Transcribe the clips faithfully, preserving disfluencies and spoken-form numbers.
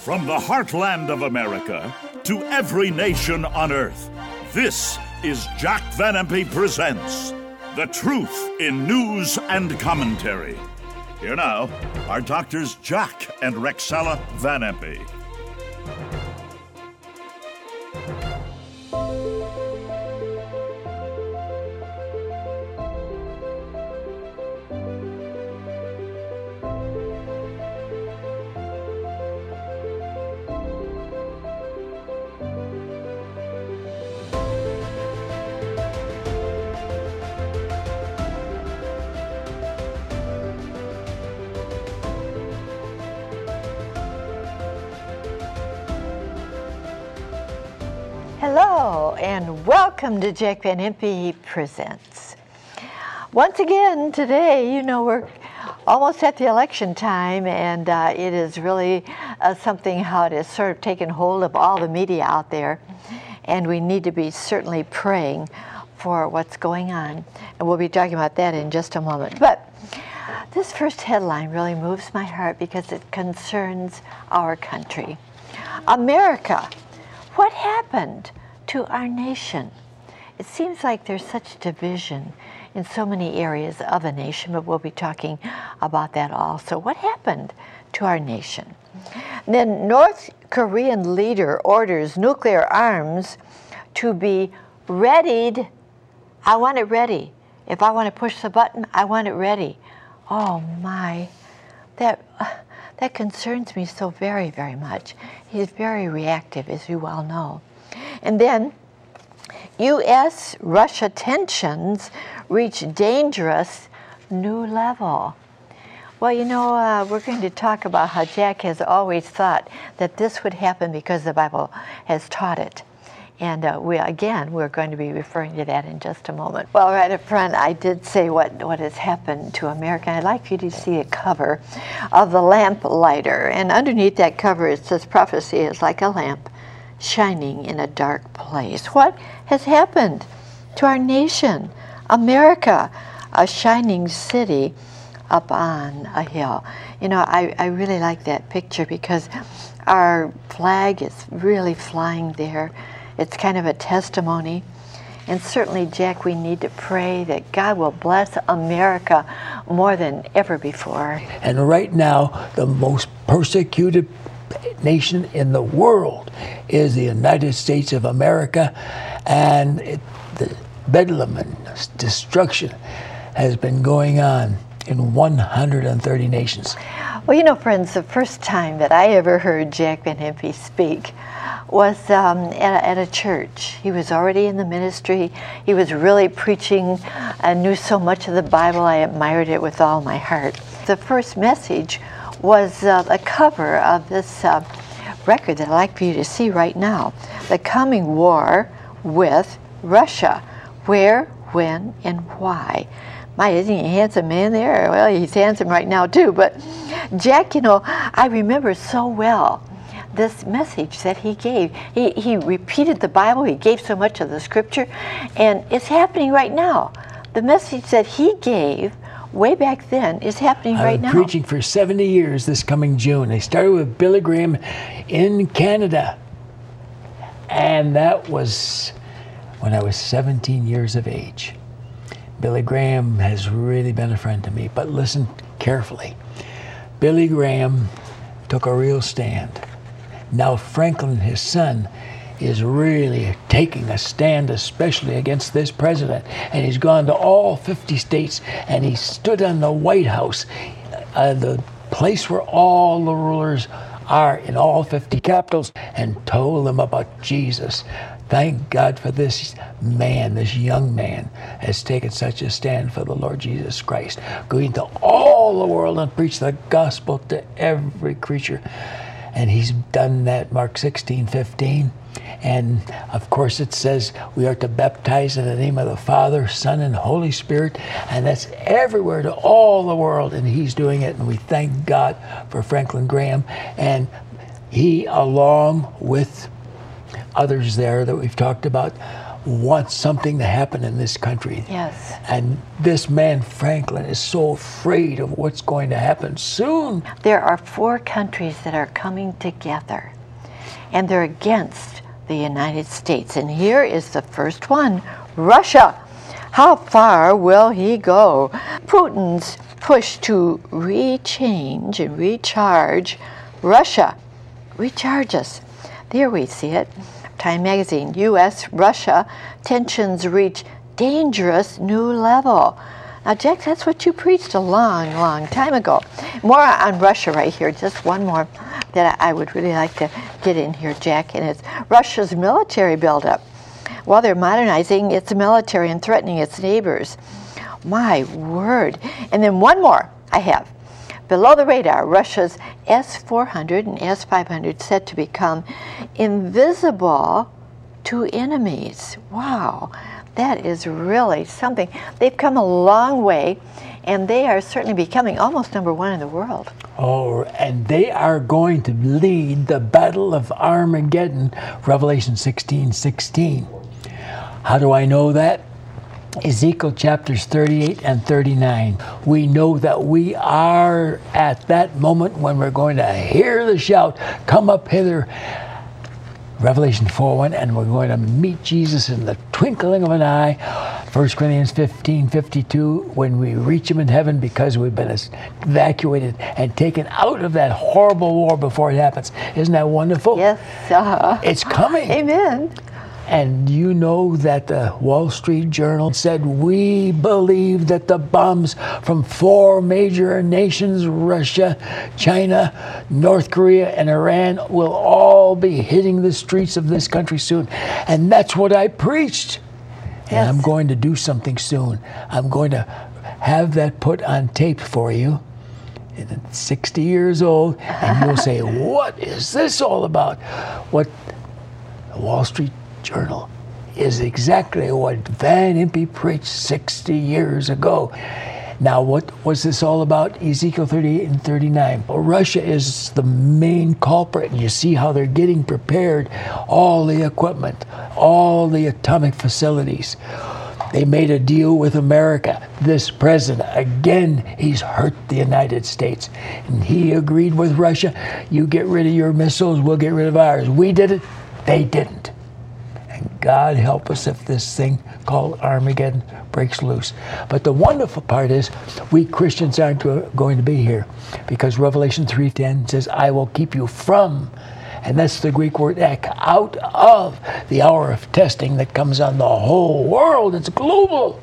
From the heartland of America to every nation on earth, this is Jack Van Impe Presents The Truth in News and Commentary. Here now are Doctors Jack and Rexella Van Impe. Hello and welcome to Jack Van Impe Presents. Once again today, you know, we're almost at the election time, and uh, it is really uh, something how it has sort of taken hold of all the media out there, and we need to be certainly praying for what's going on, and we'll be talking about that in just a moment. But this first headline really moves my heart because it concerns our country. America. What happened to our nation? It seems like there's such division in so many areas of the nation, but we'll be talking about that also. What happened to our nation? And then North Korean leader orders nuclear arms to be readied. I want it ready. If I want to push the button, I want it ready. Oh my, that... Uh, That concerns me so very, very much. He's very reactive, as you well know. And then U S Russia tensions reach dangerous new level. Well, you know, uh, we're going to talk about how Jack has always thought that this would happen because the Bible has taught it. And uh, we, again, we're going to be referring to that in just a moment. Well, right up front, I did say what, what has happened to America. I'd like you to see a cover of the Lamplighter. And underneath that cover, it says, prophecy is like a lamp shining in a dark place. What has happened to our nation? America, a shining city up on a hill. You know, I, I really like that picture because our flag is really flying there. It's kind of a testimony. And certainly, Jack, we need to pray that God will bless America more than ever before. And right now, the most persecuted nation in the world is the United States of America. And it, the bedlam and destruction has been going on in one hundred thirty nations. Well, you know, friends, the first time that I ever heard Jack Van Impe speak was um, at, a, at a church. He was already in the ministry. He was really preaching and knew so much of the Bible. I admired it with all my heart. The first message was uh, a cover of this uh, record that I'd like for you to see right now. The Coming War with Russia. Where, when, and why. My, isn't he a handsome man there? Well, he's handsome right now too, but Jack, you know, I remember so well this message that he gave. He, he repeated the Bible, he gave so much of the scripture, and it's happening right now. The message that he gave way back then is happening right now. I've been preaching for seventy years this coming June. I started with Billy Graham in Canada, and that was when I was seventeen years of age. Billy Graham has really been a friend to me, but listen carefully. Billy Graham took a real stand. Now Franklin, his son, is really taking a stand, especially against this president. And he's gone to all fifty states, and he stood on the White House, uh, the place where all the rulers are in all fifty capitals, and told them about Jesus. Thank God for this man, this young man, has taken such a stand for the Lord Jesus Christ, going to all the world and preach the gospel to every creature. And he's done that, Mark sixteen fifteen. And of course it says we are to baptize in the name of the Father, Son, and Holy Spirit. And that's everywhere to all the world. And he's doing it. And we thank God for Franklin Graham. And he, along with others there that we've talked about, wants something to happen in this country. Yes. And this man, Franklin, is so afraid of what's going to happen soon. There are four countries that are coming together, and they're against the United States. And here is the first one, Russia. How far will he go? Putin's push to rechange and recharge Russia. Recharge us. There we see it. Time magazine, U S Russia tensions reach dangerous new level. Now, Jack, that's what you preached a long, long time ago. More on Russia right here. Just one more that I would really like to get in here, Jack, and it's Russia's military buildup. While they're modernizing its military and threatening its neighbors. My word. And then one more I have. Below the radar, Russia's S four hundred and S five hundred set to become invisible to enemies. Wow, that is really something. They've come a long way, and they are certainly becoming almost number one in the world. Oh, and they are going to lead the Battle of Armageddon, Revelation sixteen sixteen. How do I know that? Ezekiel chapters thirty-eight and thirty-nine. We know that we are at that moment when we're going to hear the shout, come up hither, Revelation four one, and we're going to meet Jesus in the twinkling of an eye. First Corinthians fifteen fifty-two, when we reach him in heaven because we've been evacuated and taken out of that horrible war before it happens. Isn't that wonderful? Yes. Uh, It's coming. Amen. And you know that the Wall Street Journal said, we believe that the bombs from four major nations, Russia, China, North Korea, and Iran, will all be hitting the streets of this country soon. And that's what I preached. And Yes. I'm going to do something soon. I'm going to have that put on tape for you. And it's sixty years old, and you'll say, what is this all about? What the Wall Street Journal is exactly what Van Impe preached sixty years ago. Now, what was this all about? Ezekiel thirty-eight and thirty-nine. Well, Russia is the main culprit, and you see how they're getting prepared, all the equipment, all the atomic facilities. They made a deal with America. This president, again, he's hurt the United States. And he agreed with Russia, you get rid of your missiles, we'll get rid of ours. We did it, they didn't. God help us if this thing called Armageddon breaks loose. But the wonderful part is we Christians aren't going to be here, because Revelation three ten says, I will keep you from, and that's the Greek word ek, out of the hour of testing that comes on the whole world. It's global.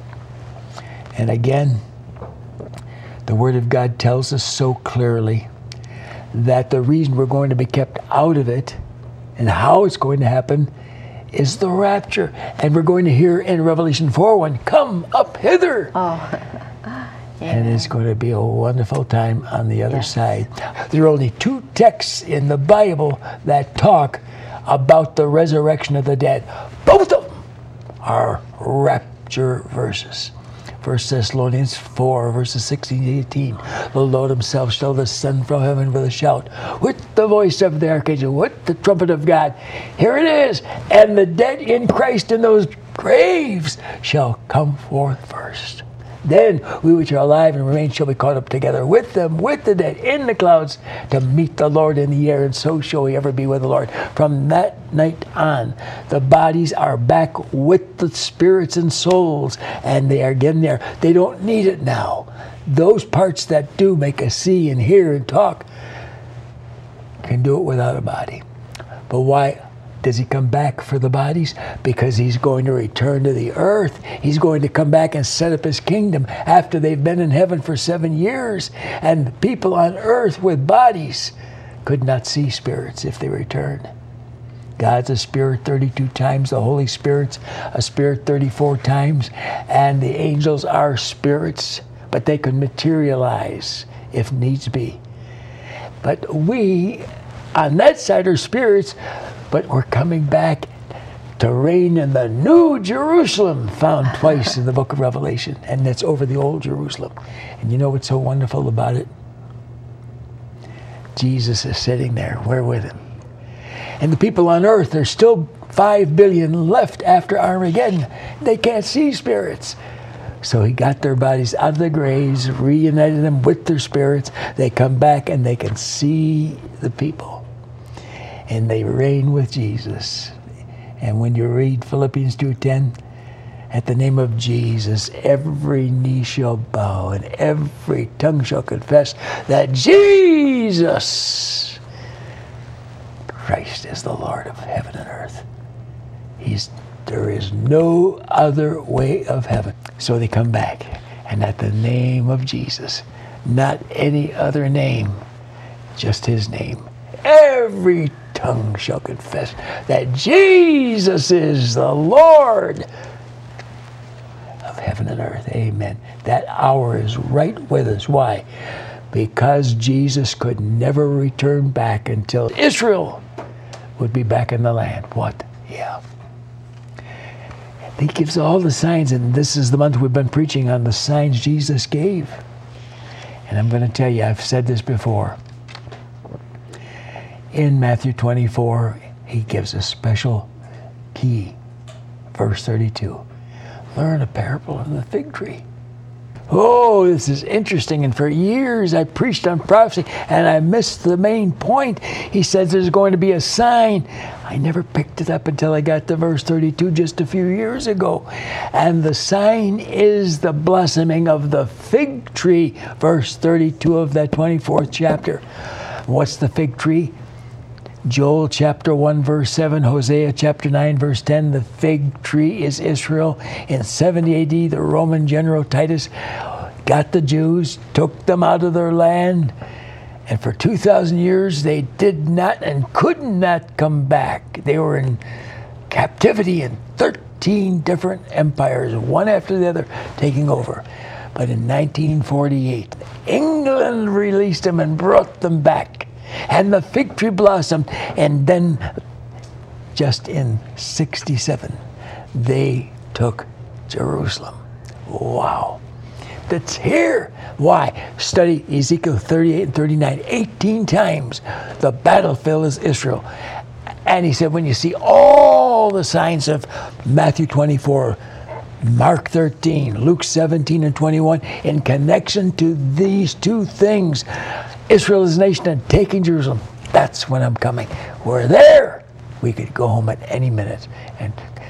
And again, the Word of God tells us so clearly that the reason we're going to be kept out of it and how it's going to happen is the rapture. And we're going to hear in Revelation four one, come up hither. Oh. And it's going to be a wonderful time on the other Yes. side. There are only two texts in the Bible that talk about the resurrection of the dead. Both of them are rapture verses. First Thessalonians four, verses sixteen to eighteen. The Lord himself shall descend from heaven with a shout, with the voice of the archangel, with the trumpet of God. Here it is. And the dead in Christ in those graves shall come forth first. Then we which are alive and remain shall be caught up together with them, with the dead, in the clouds, to meet the Lord in the air, and so shall we ever be with the Lord. From that night on, the bodies are back with the spirits and souls, and they are getting there. They don't need it now. Those parts that do make us see and hear and talk can do it without a body. But why does he come back for the bodies? Because he's going to return to the earth. He's going to come back and set up his kingdom after they've been in heaven for seven years. And people on earth with bodies could not see spirits if they returned. God's a spirit thirty-two times. The Holy Spirit's a spirit thirty-four times. And the angels are spirits, but they can materialize if needs be. But we, on that side, are spirits, but we're coming back to reign in the New Jerusalem, found twice in the book of Revelation, and that's over the Old Jerusalem. And you know what's so wonderful about it? Jesus is sitting there. We're with him. And the people on earth, there's still five billion left after Armageddon. They can't see spirits. So he got their bodies out of the graves, reunited them with their spirits. They come back and they can see the people. And they reign with Jesus. And when you read Philippians two ten, at the name of Jesus, every knee shall bow and every tongue shall confess that Jesus Christ is the Lord of heaven and earth. He's, there is no other way of heaven. So they come back, and at the name of Jesus, not any other name, just his name, every tongue shall confess that Jesus is the Lord of heaven and earth. Amen. That hour is right with us. Why? Because Jesus could never return back until Israel would be back in the land. What? Yeah. He gives all the signs, and this is the month we've been preaching on the signs Jesus gave. And I'm going to tell you, I've said this before. In Matthew twenty-four, he gives a special key. Verse thirty-two. Learn a parable of the fig tree. Oh, this is interesting. And for years I preached on prophecy and I missed the main point. He says there's going to be a sign. I never picked it up until I got to verse thirty-two just a few years ago. And the sign is the blossoming of the fig tree. Verse thirty-two of that twenty-fourth chapter. What's the fig tree? Joel chapter one verse seven, Hosea chapter nine verse ten, the fig tree is Israel. In seventy A D, the Roman general Titus got the Jews, took them out of their land, and for two thousand years they did not and could not come back. They were in captivity in thirteen different empires, one after the other, taking over. But in nineteen forty-eight, England released them and brought them back. And the fig tree blossomed. And then, just in sixty-seven, they took Jerusalem. Wow. That's here. Why? Study Ezekiel thirty-eight and thirty-nine. eighteen times the battlefield is Israel. And he said, when you see all the signs of Matthew twenty-four, Mark thirteen, Luke seventeen and twenty-one, in connection to these two things, Israel is a nation and taking Jerusalem, that's when I'm coming. We're there. We could go home at any minute and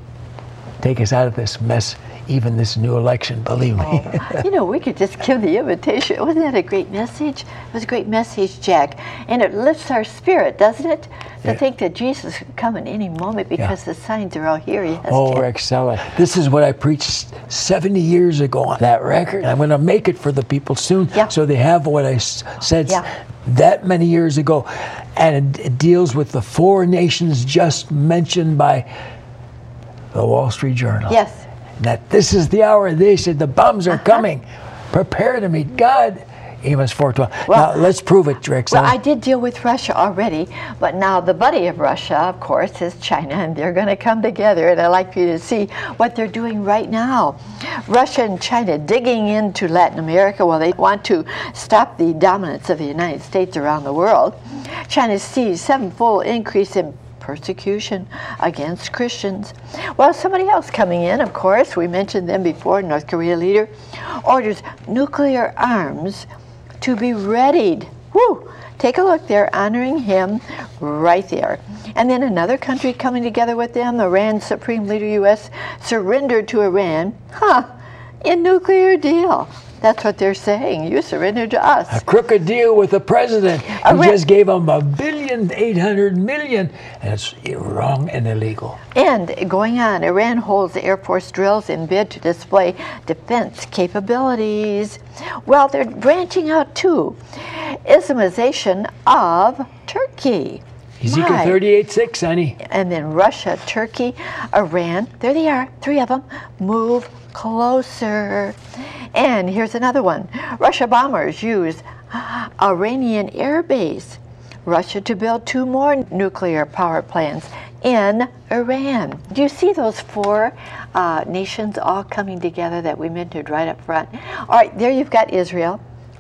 take us out of this mess, even this new election, believe me. Oh, you know, we could just give the invitation. Wasn't that a great message? It was a great message, Jack. And it lifts our spirit, doesn't it? To Yeah. think that Jesus could come at any moment because Yeah. the signs are all here. Yes, Oh, Jack. Rex Sella. This is what I preached seventy years ago on that record. I'm going to make it for the people soon, Yeah. so they have what I s- said Yeah. that many years ago. And it, it deals with the four nations just mentioned by the Wall Street Journal. Yes. That this is the hour. They said the bombs are coming. Prepare to meet God. Amos four twelve. Well, now, let's prove it, Rex. Well, I did deal with Russia already, but now the buddy of Russia, of course, is China, and they're going to come together, and I'd like you to see what they're doing right now. Russia and China digging into Latin America. Well, they want to stop the dominance of the United States around the world. China sees sevenfold increase in persecution against Christians. Well, somebody else coming in, of course, we mentioned them before, North Korea leader, orders nuclear arms to be readied. Woo! Take a look, they're honoring him right there. And then another country coming together with them, Iran's Supreme Leader U S surrendered to Iran, huh, in nuclear deal. That's what they're saying. You surrendered to us. A crooked deal with the president. He Iran- just gave him a billion, eight hundred million, and it's wrong and illegal. And going on, Iran holds Air Force drills in bid to display defense capabilities. Well, they're branching out too. Islamization of Turkey. Ezekiel My. thirty-eight six, honey. And then Russia, Turkey, Iran, there they are, three of them, move closer. And here's another one. Russia bombers use Iranian air base. Russia to build two more nuclear power plants in Iran. Do you see those four uh, nations all coming together that we mentioned right up front? All right, there you've got Israel.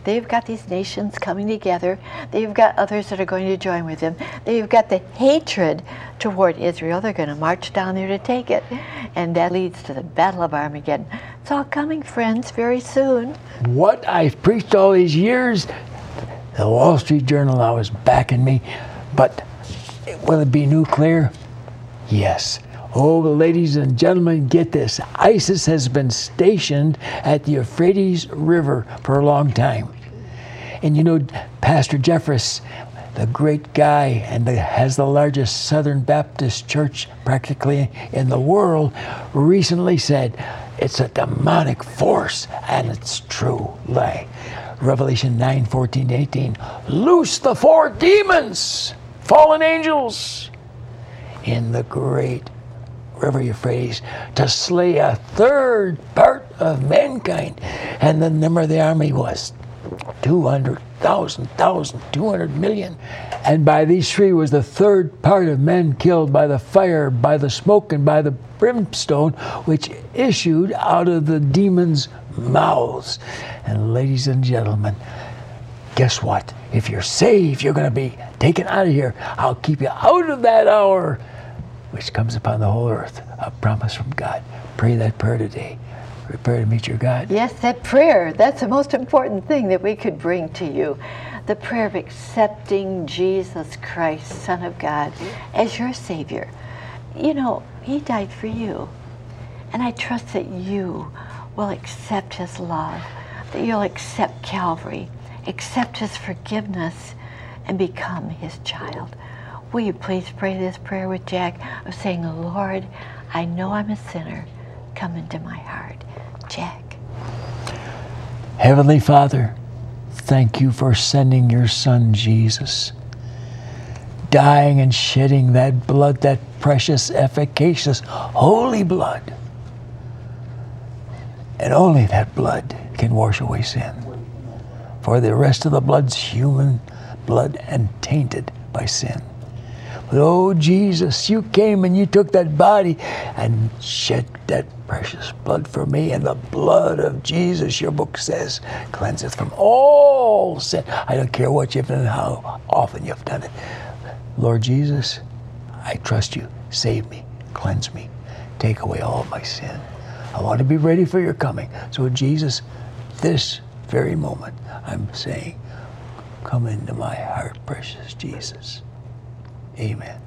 they've got these nations coming together. They've got others that are going to join with them. They've got the hatred toward Israel. They're going to march down there to take it. And that leads to the Battle of Armageddon. It's all coming, friends, very soon. What I've preached all these years, the Wall Street Journal now is backing me. But will it be nuclear? Yes. Oh, ladies and gentlemen, get this. ISIS has been stationed at the Euphrates River for a long time. And you know, Pastor Jeffress, the great guy and the, has the largest Southern Baptist church practically in the world, recently said, it's a demonic force, and it's true. Lie. Revelation nine, fourteen, eighteen. Loose the four demons, fallen angels, in the great river Euphrates, to slay a third part of mankind. And the number of the army was two hundred thousand, thousand, two hundred million. And by these three was the third part of men killed by the fire, by the smoke, and by the brimstone, which issued out of the demons' mouths. And ladies and gentlemen, guess what? If you're saved, you're going to be taken out of here. I'll keep you out of that hour which comes upon the whole earth, a promise from God. Pray that prayer today. Prepare to meet your God. Yes, that prayer, that's the most important thing that we could bring to you. The prayer of accepting Jesus Christ, Son of God, as your Savior. You know, He died for you. And I trust that you will accept His love, that you'll accept Calvary, accept His forgiveness, and become His child. Will you please pray this prayer with Jack of saying, Lord, I know I'm a sinner. Come into my heart. Jack. Heavenly Father, thank you for sending your Son, Jesus, dying and shedding that blood, that precious, efficacious, holy blood. And only that blood can wash away sin. For the rest of the blood's human blood and tainted by sin. But oh, Jesus, you came and you took that body and shed that precious blood for me. And the blood of Jesus, your book says, cleanseth from all sin. I don't care what you've done and how often you've done it. Lord Jesus, I trust you. Save me. Cleanse me. Take away all my sin. I want to be ready for your coming. So Jesus, this very moment, I'm saying, come into my heart, precious Jesus. Amen.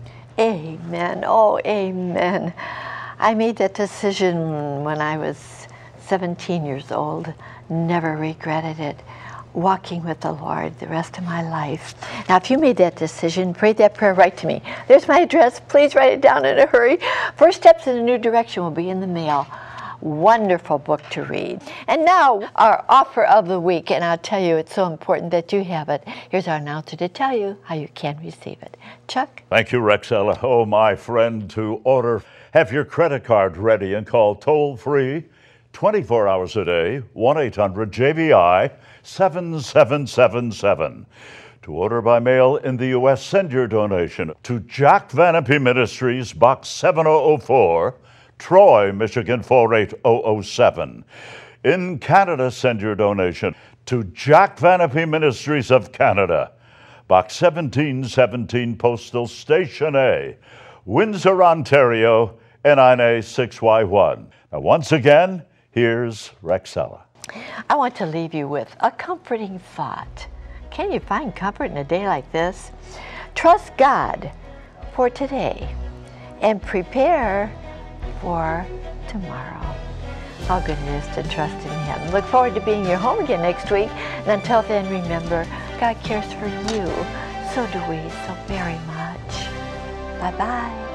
Amen. Oh, amen. I made that decision when I was seventeen years old. Never regretted it. Walking with the Lord the rest of my life. Now, if you made that decision, pray that prayer, write to me. There's my address. Please write it down in a hurry. First Steps in a New Direction will be in the mail. Wonderful book to read. And now our offer of the week, and I'll tell you it's so important that you have it. Here's our announcer to tell you how you can receive it. Chuck? Thank you, Rexella. Oh, my friend, to order, have your credit card ready and call toll-free twenty-four hours a day, one eight hundred J V I seven seven seven seven. To order by mail in the U S, send your donation to Jack Van Impe Ministries, Box seven oh oh four, Troy, Michigan four eight oh oh seven. In Canada, send your donation to Jack Van Impe Ministries of Canada, Box seventeen seventeen, Postal Station A, Windsor, Ontario, N nine A six Y one. Now, once again, here's Rexella. I want to leave you with a comforting thought. Can you find comfort in a day like this? Trust God for today and prepare for tomorrow. How good it is to trust in Him. Look forward to being your home again next week. And until then, remember, God cares for you. So do we, so very much. Bye-bye.